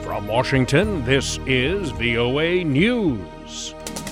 From Washington, this is VOA News.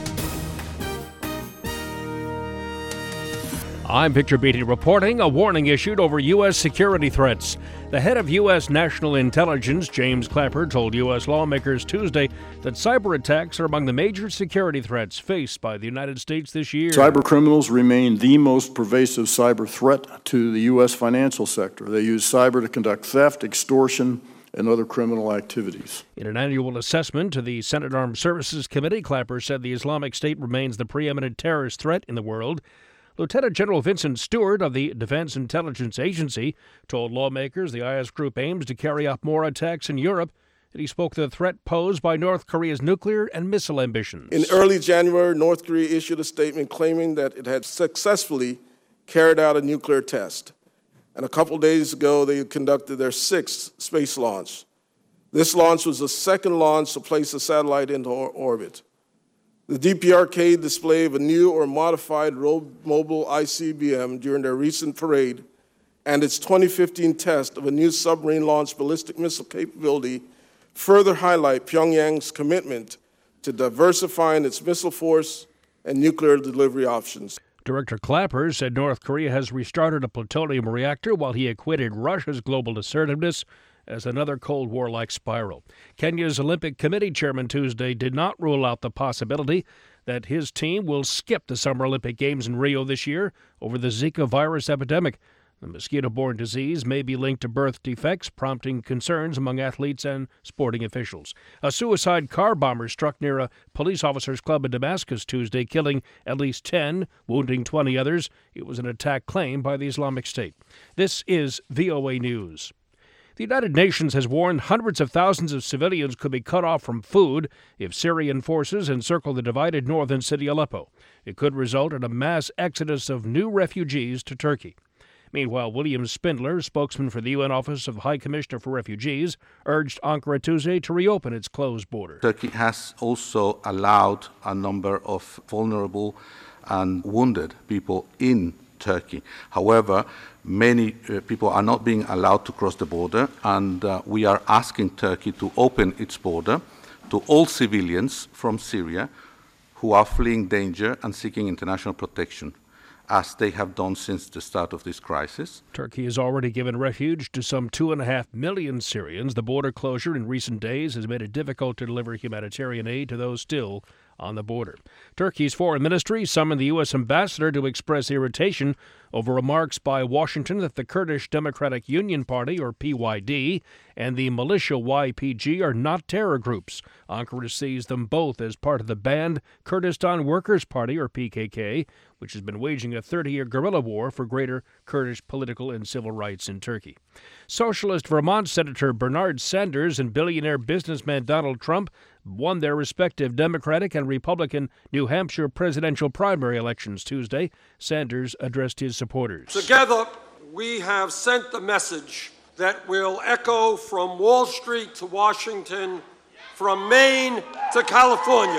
I'm Victor Beatty reporting a warning issued over U.S. security threats. The head of U.S. National Intelligence, James Clapper, told U.S. lawmakers Tuesday that cyber attacks are among the major security threats faced by the United States this year. Cyber criminals remain the most pervasive cyber threat to the U.S. financial sector. They use cyber to conduct theft, extortion, and other criminal activities. In an annual assessment to the Senate Armed Services Committee, Clapper said the Islamic State remains the preeminent terrorist threat in the world. Lieutenant General Vincent Stewart of the Defense Intelligence Agency told lawmakers the IS group aims to carry out more attacks in Europe, and he spoke to the threat posed by North Korea's nuclear and missile ambitions. In early January, North Korea issued a statement claiming that it had successfully carried out a nuclear test. And a couple days ago, they conducted their 6th space launch. This launch was the second launch to place a satellite into orbit. The DPRK display of a new or modified mobile ICBM during their recent parade and its 2015 test of a new submarine-launched ballistic missile capability further highlight Pyongyang's commitment to diversifying its missile force and nuclear delivery options. Director Clapper said North Korea has restarted a plutonium reactor while he equated Russia's global assertiveness as another Cold War-like spiral. Kenya's Olympic Committee chairman Tuesday did not rule out the possibility that his team will skip the Summer Olympic Games in Rio this year over the Zika virus epidemic. The mosquito-borne disease may be linked to birth defects, prompting concerns among athletes and sporting officials. A suicide car bomber struck near a police officers' club in Damascus Tuesday, killing at least 10, wounding 20 others. It was an attack claimed by the Islamic State. This is VOA News. The United Nations has warned hundreds of thousands of civilians could be cut off from food if Syrian forces encircle the divided northern city Aleppo. It could result in a mass exodus of new refugees to Turkey. Meanwhile, William Spindler, spokesman for the UN Office of High Commissioner for Refugees, urged Ankara Tuesday to reopen its closed border. Turkey has also allowed a number of vulnerable and wounded people in Turkey. However, many people are not being allowed to cross the border, and we are asking Turkey to open its border to all civilians from Syria who are fleeing danger and seeking international protection, as they have done since the start of this crisis. Turkey has already given refuge to some 2.5 million Syrians. The border closure in recent days has made it difficult to deliver humanitarian aid to those still on the border. Turkey's foreign ministry summoned the U.S. ambassador to express irritation over remarks by Washington that the Kurdish Democratic Union Party, or PYD, and the militia YPG are not terror groups. Ankara sees them both as part of the banned Kurdistan Workers' Party, or PKK, which has been waging a 30-year guerrilla war for greater Kurdish political and civil rights in Turkey. Socialist Vermont Senator Bernard Sanders and billionaire businessman Donald Trump won their respective Democratic and Republican New Hampshire presidential primary elections Tuesday. Sanders addressed his supporters. Together, we have sent the message that will echo from Wall Street to Washington, from Maine to California.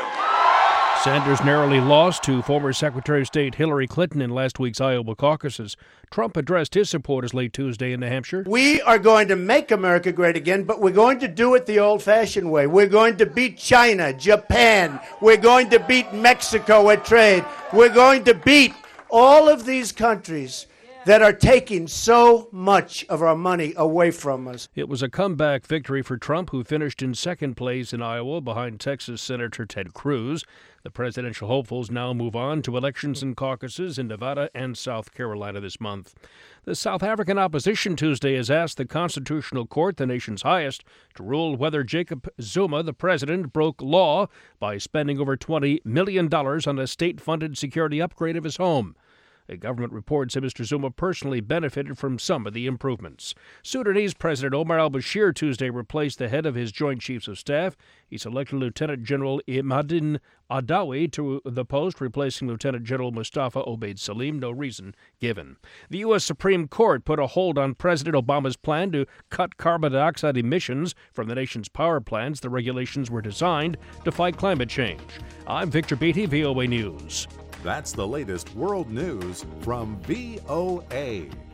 Sanders narrowly lost to former Secretary of State Hillary Clinton in last week's Iowa caucuses. Trump addressed his supporters late Tuesday in New Hampshire. We are going to make America great again, but we're going to do it the old-fashioned way. We're going to beat China, Japan. We're going to beat Mexico at trade. We're going to beat all of these countries that are taking so much of our money away from us. It was a comeback victory for Trump, who finished in second place in Iowa behind Texas Senator Ted Cruz. The presidential hopefuls now move on to elections and caucuses in Nevada and South Carolina this month. The South African opposition Tuesday has asked the Constitutional Court, the nation's highest, to rule whether Jacob Zuma, the president, broke law by spending over $20 million on a state-funded security upgrade of his home. A government report said Mr. Zuma personally benefited from some of the improvements. Sudanese President Omar al-Bashir Tuesday replaced the head of his Joint Chiefs of Staff. He selected Lieutenant General Imadin Adawi to the post, replacing Lieutenant General Mustafa Obaid Salim. No reason given. The U.S. Supreme Court put a hold on President Obama's plan to cut carbon dioxide emissions from the nation's power plants. The regulations were designed to fight climate change. I'm Victor Beatty, VOA News. That's the latest world news from VOA.